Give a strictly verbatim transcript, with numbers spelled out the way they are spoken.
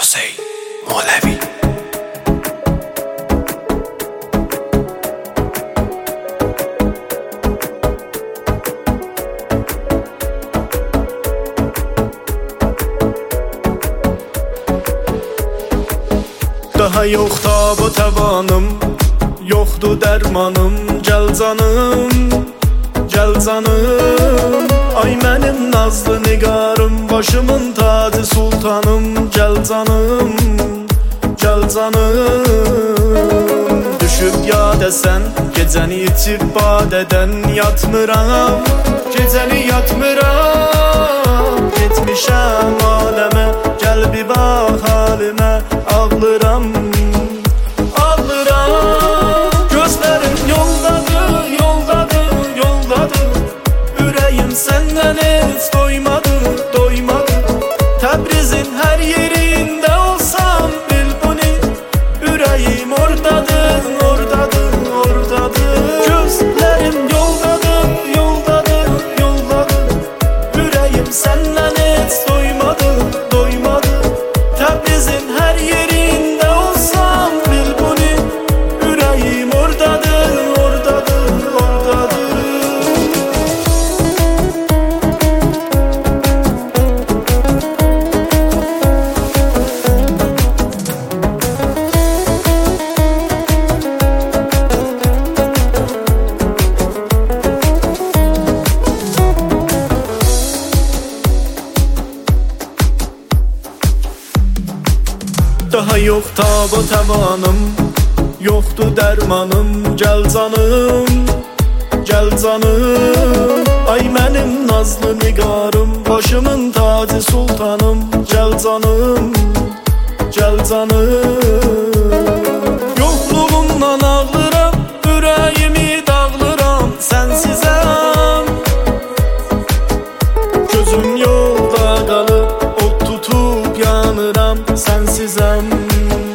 Hüseyn Molevi. Daha yox tab o təvanım, yoxdur dərmanım. Gəl canım, gəl canım. Ay mənim nazlı nigarım, başımın tacı sultanım. Gəl canım, gəl canım. Düşüb yad əsən, gecəni içib badədən yatmıram. Gecəni yatmıram, getmişəm aləmə. Gəl bir bax halimə, ağlıram, ağlıram. Gözlərim yoldadır, yoldadır, yoldadır. Ürəyim səndən heç doymadı, doymadı. Təbrizin hər yerində olsam bil bunu. Ürəyim ordadır, ordadır, ordadır. Gözlərim yoldadır, yoldadır, yoldadır. Ürəyim səndən heç doymadı, doymadı. Təbrizin hər yerində olsam bil bunu. Ürəyim ordadır, ordadır, ordadır. Daha yox tab o təvanım, yoxdur dərmanım. Gəl canım, gəl canım. Ay mənim nazlı nigarım, başımın tacı sultanım. Gəl canım, gəl canım. Yoxluğundan ağlıram, ürəyimi dağlıram. Sənsizəm, gözüm yolda qalıb, od tutub yanıram. Sənsizəm.